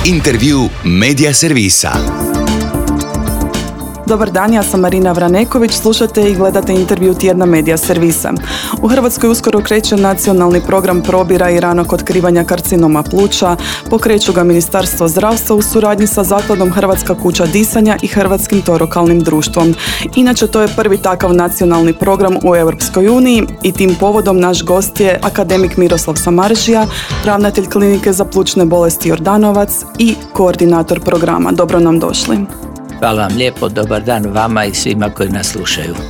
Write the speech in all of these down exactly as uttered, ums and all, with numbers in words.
Intervju Medija servisa. Dobar dan, ja sam Marina Vraneković, slušate i gledate intervju tjedna Medija servisa. U Hrvatskoj uskoro kreće nacionalni program probira i ranog otkrivanja karcinoma pluća. Pokreću ga Ministarstvo zdravstva u suradnji sa Zakladom Hrvatska kuća disanja i Hrvatskim torokalnim društvom. Inače, to je prvi takav nacionalni program u Europskoj uniji i tim povodom naš gost je akademik Miroslav Samardžija, ravnatelj klinike za plućne bolesti Jordanovac i koordinator programa. Dobro nam došli. Hvala vam lijepo, dobar dan vama i svima koji nas slušaju. E,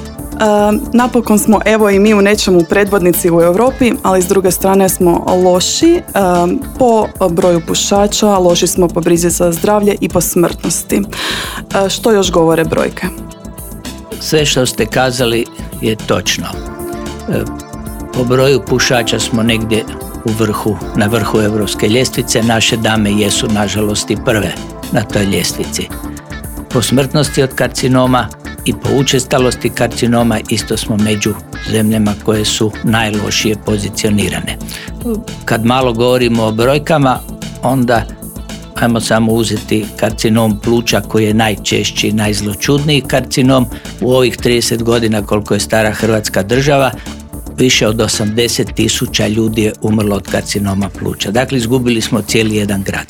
napokon smo evo i mi u nečemu predvodnici u Europi, ali s druge strane smo loši e, po broju pušača, loši smo po brizi za zdravlje i po smrtnosti. E, što još govore brojke? Sve što ste kazali je točno. E, po broju pušača smo negdje u vrhu, na vrhu europske ljestvice. Naše dame jesu nažalost i prve na toj ljestvici. Po smrtnosti od karcinoma i po učestalosti karcinoma isto smo među zemljama koje su najlošije pozicionirane. Kad malo govorimo o brojkama, onda ajmo samo uzeti karcinom pluća koji je najčešći, najzloćudniji karcinom. U ovih trideset godina koliko je stara Hrvatska država, više od osamdeset tisuća ljudi je umrlo od karcinoma pluća. Dakle, izgubili smo cijeli jedan grad.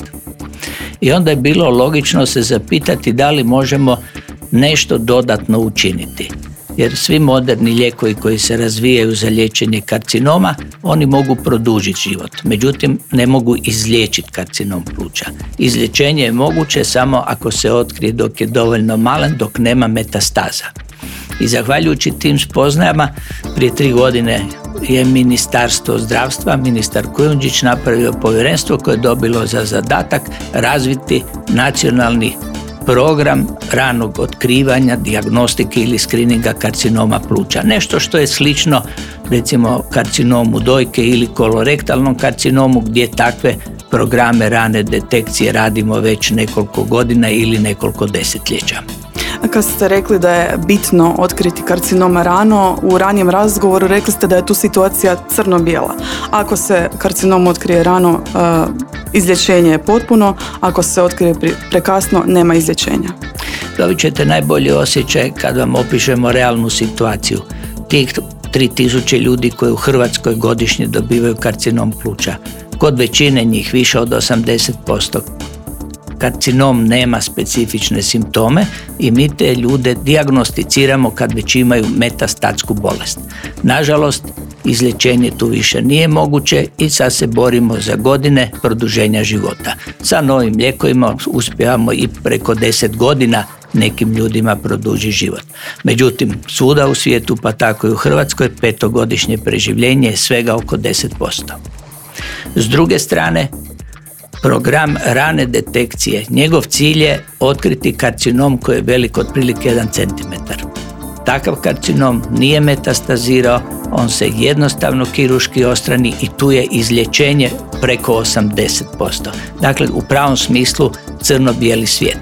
I onda je bilo logično se zapitati da li možemo nešto dodatno učiniti. Jer svi moderni lijekovi koji se razvijaju za liječenje karcinoma, oni mogu produžiti život. Međutim, ne mogu izliječiti karcinom pluća. Izliječenje je moguće samo ako se otkrije dok je dovoljno malen, dok nema metastaza. I zahvaljujući tim spoznajama, prije tri godine je Ministarstvo zdravstva, ministar Kujundžić napravio povjerenstvo koje je dobilo za zadatak razviti nacionalni program ranog otkrivanja, dijagnostike ili skrininga karcinoma pluća. Nešto što je slično recimo karcinomu dojke ili kolorektalnom karcinomu gdje takve programe rane detekcije radimo već nekoliko godina ili nekoliko desetljeća. Kad ste rekli da je bitno otkriti karcinoma rano, u ranijem razgovoru rekli ste da je tu situacija crno-bijela. Ako se karcinom otkrije rano, izlječenje je potpuno, ako se otkrije prekasno, nema izlječenja. Dobit ćete najbolji osjećaj kad vam opišemo realnu situaciju. Tih tri tisuće ljudi koji u Hrvatskoj godišnje dobivaju karcinom pluća. Kod većine njih, više od osamdeset posto, karcinom nema specifične simptome i mi te ljude dijagnosticiramo kad već imaju metastatsku bolest. Nažalost, izlječenje tu više nije moguće i sad se borimo za godine produženja života. Sa novim lijekovima uspijevamo i preko deset godina nekim ljudima produži život. Međutim, svuda u svijetu, pa tako i u Hrvatskoj, petogodišnje preživljenje je svega oko deset posto. S druge strane, program rane detekcije, njegov cilj je otkriti karcinom koji je velik otprilike jedan centimetar. Takav karcinom nije metastazirao, on se jednostavno kirurški odstrani i tu je izlječenje preko osamdeset posto. Dakle, u pravom smislu crno-bijeli svijet.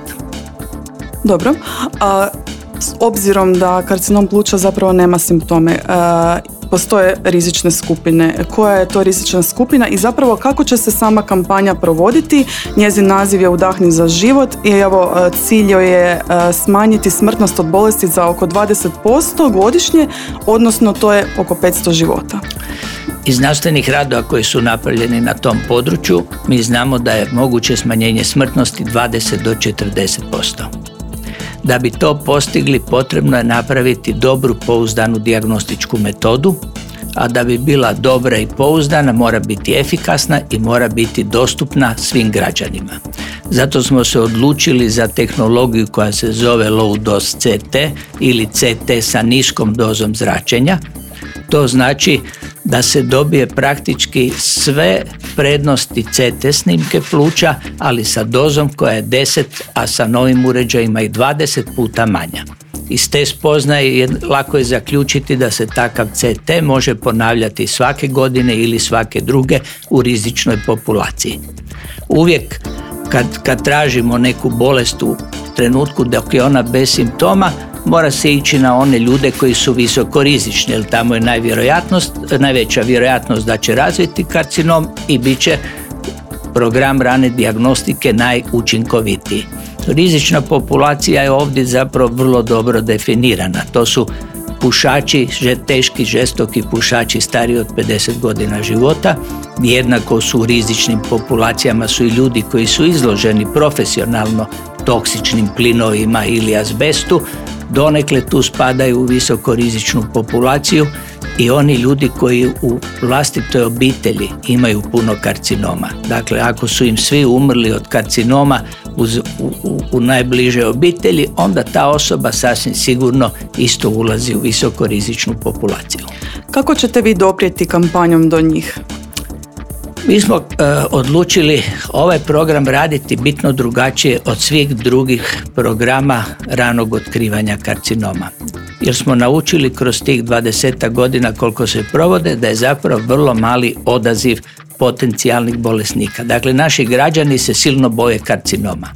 Dobro, a, s obzirom da karcinom pluća zapravo nema simptome, a, postoje rizične skupine. Koja je to rizična skupina i zapravo kako će se sama kampanja provoditi? Njezin naziv je Udahni za život i evo cilj je smanjiti smrtnost od bolesti za oko dvadeset posto godišnje, odnosno to je oko petsto života. Iz znanstvenih radova koji su napravljeni na tom području mi znamo da je moguće smanjenje smrtnosti dvadeset do četrdeset posto. Da bi to postigli, potrebno je napraviti dobru, pouzdanu dijagnostičku metodu, a da bi bila dobra i pouzdana, mora biti efikasna i mora biti dostupna svim građanima. Zato smo se odlučili za tehnologiju koja se zove Low Dose C T ili C T sa niskom dozom zračenja. To znači da se dobije praktički sve prednosti C T snimke pluća, ali sa dozom koja je deset, a sa novim uređajima i dvadeset puta manja. Iz te spoznaje je lako je zaključiti da se takav C T može ponavljati svake godine ili svake druge u rizičnoj populaciji. Uvijek kad, kad tražimo neku bolest u trenutku dok je ona bez simptoma, mora se ići na one ljude koji su visoko rizični, jer tamo je najvjerojatnost, najveća vjerojatnost da će razviti karcinom i bit će program rane dijagnostike najučinkovitiji. Rizična populacija je ovdje zapravo vrlo dobro definirana. To su pušači, teški, žestoki pušači stariji od pedeset godina života. Jednako su u rizičnim populacijama su i ljudi koji su izloženi profesionalno toksičnim plinovima ili azbestu. Donekle tu spadaju u visokorizičnu populaciju i oni ljudi koji u vlastitoj obitelji imaju puno karcinoma. Dakle, ako su im svi umrli od karcinoma uz, u, u, u najbliže obitelji, onda ta osoba sasvim sigurno isto ulazi u visokorizičnu populaciju. Kako ćete vi doprijeti kampanjom do njih? Mi smo e, odlučili ovaj program raditi bitno drugačije od svih drugih programa ranog otkrivanja karcinoma. Jer smo naučili kroz tih dvadesetak godina koliko se provode da je zapravo vrlo mali odaziv potencijalnih bolesnika. Dakle, naši građani se silno boje karcinoma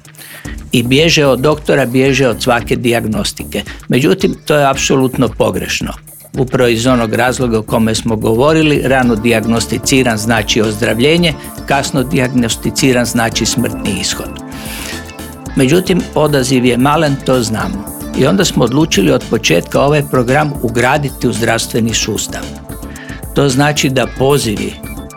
i bježe od doktora, bježe od svake dijagnostike. Međutim, to je apsolutno pogrešno. Upravo iz onog razloga o kome smo govorili, rano dijagnosticiran znači ozdravljenje, kasno dijagnosticiran znači smrtni ishod. Međutim, odaziv je malen, to znamo. I onda smo odlučili od početka ovaj program ugraditi u zdravstveni sustav. To znači da pozivi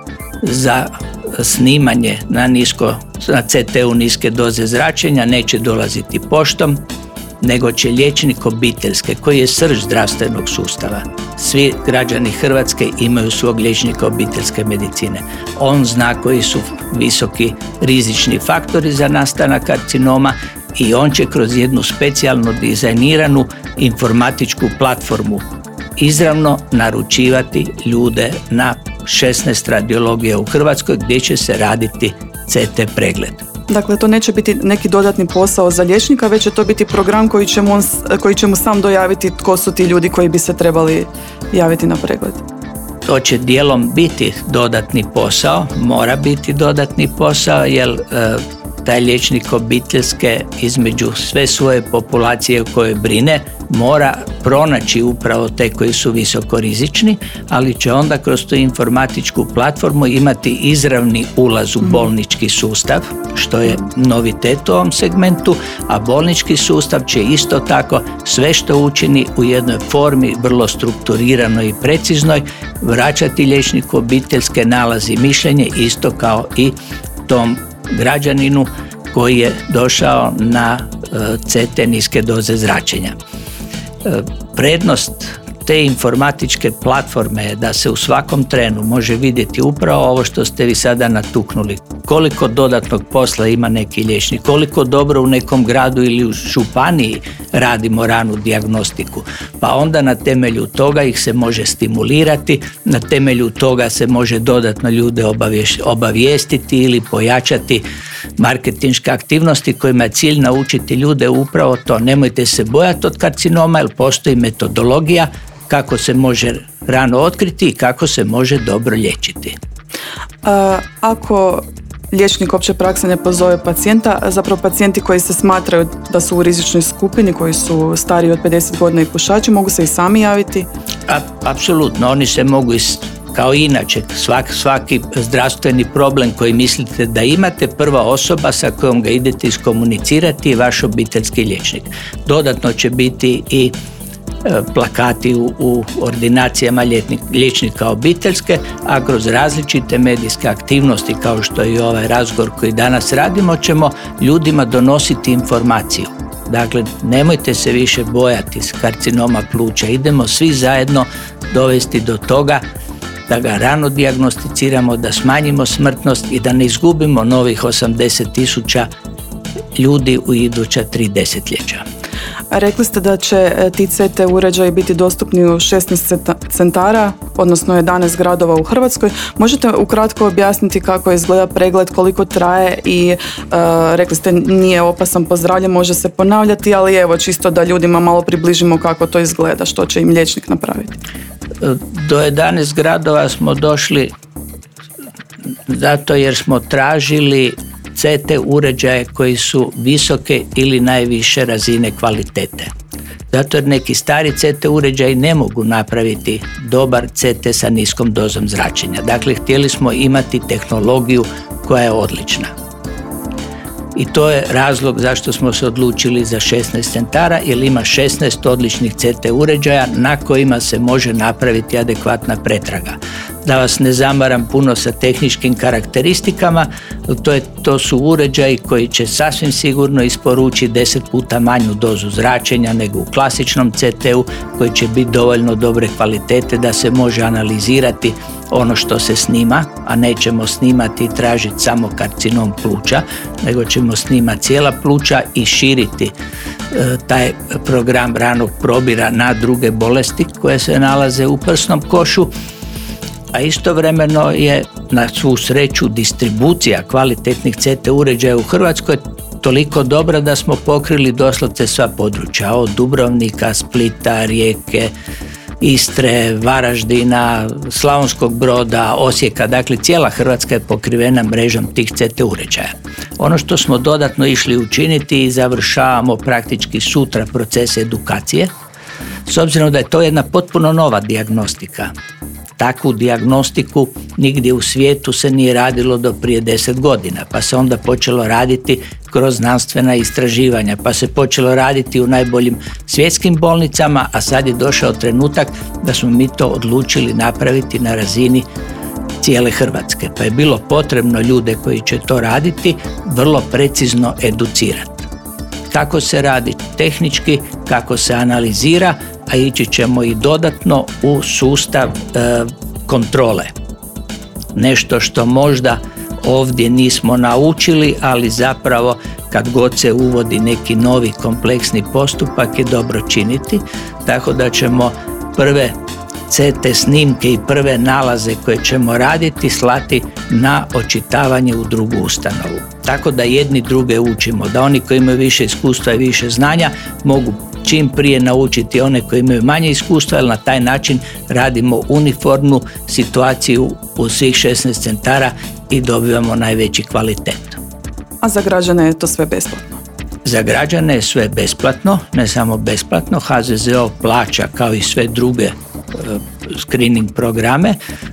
za snimanje na, nisko, na ce te u niske doze zračenja neće dolaziti poštom, nego će liječnik obiteljske, koji je srž zdravstvenog sustava. Svi građani Hrvatske imaju svog liječnika obiteljske medicine. On zna koji su visoki rizični faktori za nastanak karcinoma i on će kroz jednu specijalno dizajniranu informatičku platformu izravno naručivati ljude na šesnaest radiologija u Hrvatskoj gdje će se raditi ce te pregled. Dakle, to neće biti neki dodatni posao za liječnika, već će to biti program koji će mu, on, koji će mu sam dojaviti tko su ti ljudi koji bi se trebali javiti na pregled. To će dijelom biti dodatni posao, mora biti dodatni posao, jer e, taj liječnik obiteljske između sve svoje populacije o kojoj brine mora pronaći upravo te koji su visokorizični, ali će onda kroz tu informatičku platformu imati izravni ulaz u bolnički sustav, što je novitet u ovom segmentu, a bolnički sustav će isto tako sve što učini u jednoj formi vrlo strukturiranoj i preciznoj vraćati liječniku obiteljske nalazi i mišljenje isto kao i tom građaninu koji je došao na ce te niske doze zračenja. Prednost te informatičke platforme je da se u svakom trenu može vidjeti upravo ovo što ste vi sada natuknuli. Koliko dodatnog posla ima neki liječnik, koliko dobro u nekom gradu ili u županiji radimo ranu dijagnostiku. Pa onda na temelju toga ih se može stimulirati, na temelju toga se može dodatno ljude obavijestiti ili pojačati marketinške aktivnosti kojima je cilj naučiti ljude upravo to. Nemojte se bojati od karcinoma jer postoji metodologija kako se može rano otkriti i kako se može dobro liječiti. A, ako liječnik opće prakse ne pozove pacijenta, zapravo pacijenti koji se smatraju da su u rizičnoj skupini, koji su stariji od pedeset godina i pušači, mogu se i sami javiti? A, apsolutno, oni se mogu is, kao inače, svak, svaki zdravstveni problem koji mislite da imate, prva osoba sa kojom ga idete iskomunicirati je vaš obiteljski liječnik. Dodatno će biti i plakati u, u ordinacijama liječnika obiteljske, a kroz različite medijske aktivnosti kao što je i ovaj razgovor koji danas radimo ćemo ljudima donositi informaciju. Dakle, nemojte se više bojati karcinoma pluća, idemo svi zajedno dovesti do toga da ga rano dijagnosticiramo, da smanjimo smrtnost i da ne izgubimo novih osamdeset tisuća ljudi u iduća tri desetljeća. Rekli ste da će ti ce te uređaji biti dostupni u šesnaest centara, odnosno jedanaest gradova u Hrvatskoj. Možete ukratko objasniti kako izgleda pregled, koliko traje i uh, rekli ste nije opasan po zdravlje, može se ponavljati, ali evo čisto da ljudima malo približimo kako to izgleda, što će im liječnik napraviti. Do jedanaest gradova smo došli zato jer smo tražili ce te uređaje koji su visoke ili najviše razine kvalitete. Zato jer neki stari ce te uređaji ne mogu napraviti dobar ce te sa niskom dozom zračenja. Dakle, htjeli smo imati tehnologiju koja je odlična. I to je razlog zašto smo se odlučili za šesnaest centara, jer ima šesnaest odličnih C T uređaja na kojima se može napraviti adekvatna pretraga. Da vas ne zamaram puno sa tehničkim karakteristikama, to, je, to su uređaji koji će sasvim sigurno isporučiti deset puta manju dozu zračenja nego u klasičnom C T-u, koji će biti dovoljno dobre kvalitete da se može analizirati ono što se snima, a nećemo snimati i tražiti samo karcinom pluća, nego ćemo snimati cijela pluća i širiti e, taj program ranog probira na druge bolesti koje se nalaze u prsnom košu, a istovremeno je na svu sreću distribucija kvalitetnih C T uređaja u Hrvatskoj toliko dobra da smo pokrili doslovce sva područja, od Dubrovnika, Splita, Rijeke, Istre, Varaždina, Slavonskog Broda, Osijeka, dakle cijela Hrvatska je pokrivena mrežom tih C T uređaja. Ono što smo dodatno išli učiniti i završavamo praktički sutra proces edukacije, s obzirom da je to jedna potpuno nova dijagnostika. Takvu dijagnostiku nigdje u svijetu se nije radilo do prije deset godina, pa se onda počelo raditi kroz znanstvena istraživanja, pa se počelo raditi u najboljim svjetskim bolnicama, a sad je došao trenutak da smo mi to odlučili napraviti na razini cijele Hrvatske. Pa je bilo potrebno ljude koji će to raditi vrlo precizno educirati. Kako se radi tehnički, kako se analizira, a ići ćemo i dodatno u sustav e, kontrole. Nešto što možda ovdje nismo naučili, ali zapravo kad god se uvodi neki novi kompleksni postupak je dobro činiti, tako da ćemo prve C T snimke i prve nalaze koje ćemo raditi slati na očitavanje u drugu ustanovu. Tako da jedni druge učimo, da oni koji imaju više iskustva i više znanja mogu čim prije naučiti one koji imaju manje iskustva, jer na taj način radimo uniformnu situaciju u svih šesnaest centara i dobivamo najveći kvalitet. A za građane je to sve besplatno? Za građane je sve besplatno, ne samo besplatno, H Z Z O plaća kao i sve druge screening programe.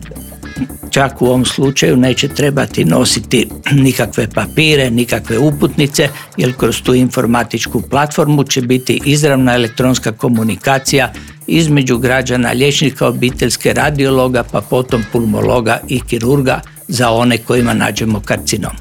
Čak u ovom slučaju neće trebati nositi nikakve papire, nikakve uputnice, jer kroz tu informatičku platformu će biti izravna elektronska komunikacija između građana, liječnika obiteljske, radiologa, pa potom pulmologa i kirurga za one kojima nađemo karcinom.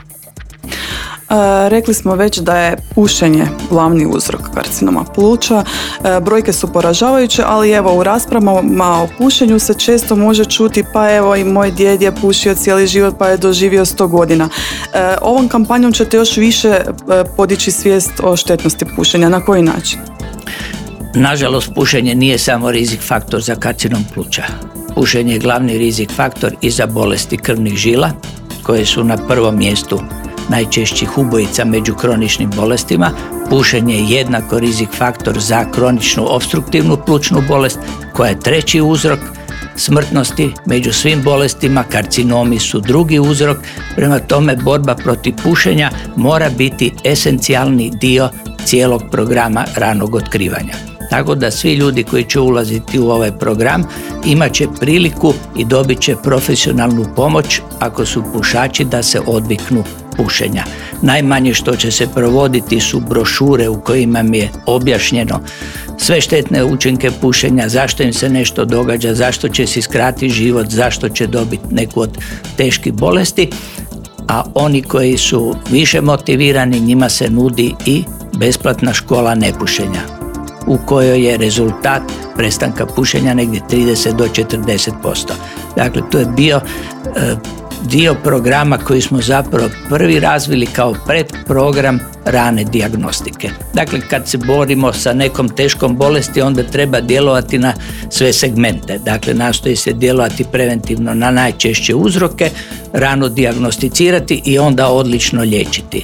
E, rekli smo već da je pušenje glavni uzrok karcinoma pluća. E, brojke su poražavajuće, ali evo u raspravama o pušenju se često može čuti pa evo i moj djed je pušio cijeli život pa je doživio sto godina. E, ovom kampanjom ćete još više e, podići svijest o štetnosti pušenja. Na koji način? Nažalost, pušenje nije samo rizik faktor za karcinom pluća. Pušenje je glavni rizik faktor i za bolesti krvnih žila, koje su na prvom mjestu najčešćih ubojica među kroničnim bolestima. Pušenje je jednako rizik faktor za kroničnu opstruktivnu plućnu bolest, koja je treći uzrok smrtnosti među svim bolestima. Karcinomi su drugi uzrok, prema tome borba protiv pušenja mora biti esencijalni dio cijelog programa ranog otkrivanja. Tako da svi ljudi koji će ulaziti u ovaj program imat će priliku i dobit će profesionalnu pomoć ako su pušači da se odviknu pušenja. Najmanje što će se provoditi su brošure u kojima im je objašnjeno sve štetne učinke pušenja, zašto im se nešto događa, zašto će si skratiti život, zašto će dobiti neku od teških bolesti, a oni koji su više motivirani, njima se nudi i besplatna škola nepušenja, u kojoj je rezultat prestanka pušenja negdje trideset do četrdeset posto. Dakle, to je bio e, dio programa koji smo zapravo prvi razvili kao predprogram rane dijagnostike. Dakle, kad se borimo sa nekom teškom bolesti, onda treba djelovati na sve segmente. Dakle, nastoji se djelovati preventivno na najčešće uzroke, rano dijagnosticirati i onda odlično liječiti.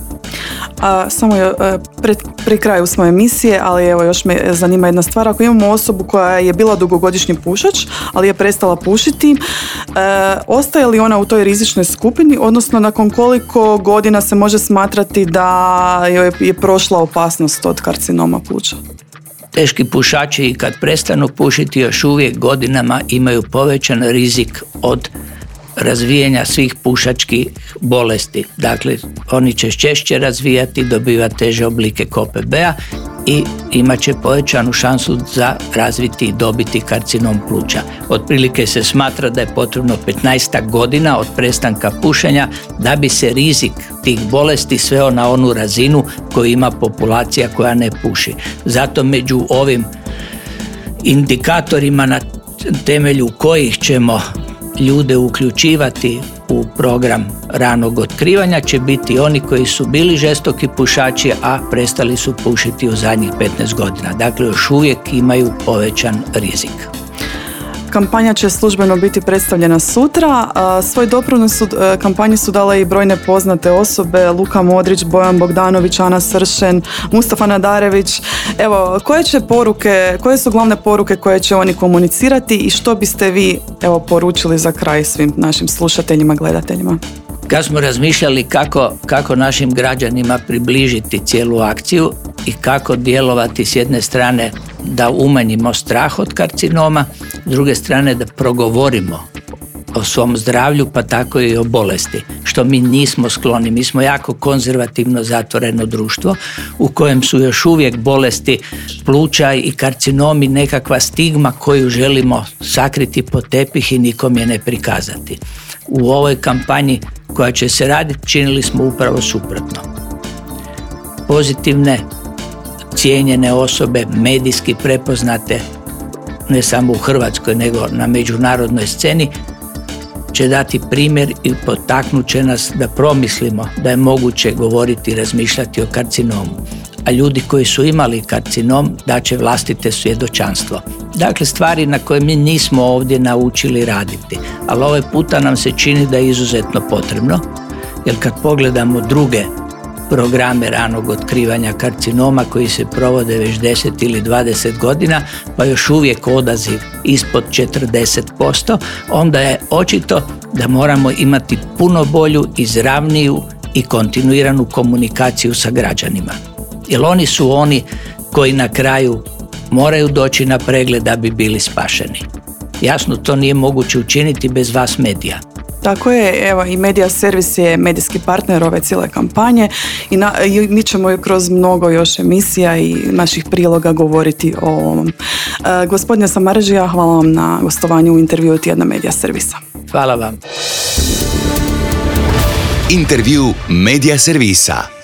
A, samo je pred, pri kraju smo emisije, ali evo još me zanima jedna stvar. Ako imamo osobu koja je bila dugogodišnji pušač, ali je prestala pušiti, e, ostaje li ona u toj rizičnoj skupini, odnosno nakon koliko godina se može smatrati da joj je prošla opasnost od karcinoma pluća? Teški pušači i kad prestanu pušiti još uvijek godinama imaju povećan rizik od razvijanja svih pušačkih bolesti. Dakle, oni će češće razvijati, dobivati teže oblike K P B-a i imat će povećanu šansu za razviti i dobiti karcinom pluća. Otprilike se smatra da je potrebno petnaest godina od prestanka pušenja da bi se rizik tih bolesti sveo na onu razinu koju ima populacija koja ne puši. Zato među ovim indikatorima na temelju kojih ćemo ljude uključivati u program ranog otkrivanja će biti oni koji su bili žestoki pušači, a prestali su pušiti u zadnjih petnaest godina. Dakle, još uvijek imaju povećan rizik. Kampanja će službeno biti predstavljena sutra. Svoj doprinos su, kampanji su dale i brojne poznate osobe, Luka Modrić, Bojan Bogdanović, Ana Sršen, Mustafa Nadarević. Evo, koje će poruke, koje su glavne poruke koje će oni komunicirati i što biste vi evo, poručili za kraj svim našim slušateljima, gledateljima? Kad smo razmišljali kako, kako našim građanima približiti cijelu akciju i kako djelovati s jedne strane da umanjimo strah od karcinoma, s druge strane da progovorimo o svom zdravlju pa tako i o bolesti, što mi nismo skloni. Mi smo jako konzervativno zatvoreno društvo u kojem su još uvijek bolesti pluća i karcinomi nekakva stigma koju želimo sakriti pod tepih i nikom je ne prikazati. U ovoj kampanji koja će se raditi činili smo upravo suprotno. Pozitivne, cijenjene osobe, medijski prepoznate, ne samo u Hrvatskoj nego na međunarodnoj sceni, će dati primjer i potaknut će nas da promislimo da je moguće govoriti i razmišljati o karcinomu. A ljudi koji su imali karcinom daće vlastite svjedočanstvo. Dakle, stvari na koje mi nismo ovdje naučili raditi, ali ovaj puta nam se čini da je izuzetno potrebno, jer kad pogledamo druge programe ranog otkrivanja karcinoma koji se provode već deset ili dvadeset godina, pa još uvijek odaziv ispod četrdeset posto, onda je očito da moramo imati puno bolju, izravniju i kontinuiranu komunikaciju sa građanima. Jer oni su oni koji na kraju moraju doći na pregled da bi bili spašeni. Jasno, to nije moguće učiniti bez vas medija. Tako je, evo i Medija Servis je medijski partner ove cijele kampanje i, na, i mi ćemo kroz mnogo još emisija i naših priloga govoriti o ovom. E, gospodine Samardžija, hvala vam na gostovanju u intervju Tjedna Medija Servisa. Hvala vam. Intervju Medija Servisa.